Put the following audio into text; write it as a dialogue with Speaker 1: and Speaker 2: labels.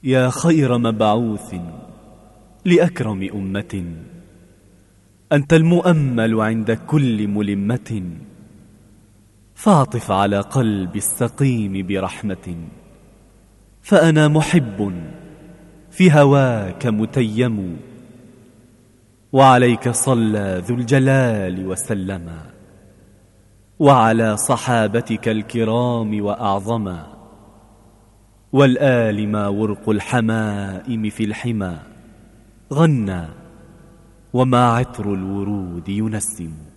Speaker 1: يا خير مبعوث لأكرم أمة، أنت المؤمل عند كل ملمة، فاعطف على قلب السقيم برحمة، فأنا محب في هواك متيم، وعليك صلى ذو الجلال وسلم، وعلى صحابتك الكرام وأعظما، والآل ما ورق الحمائم في الحمى غنى، وما عطر الورود ينسم.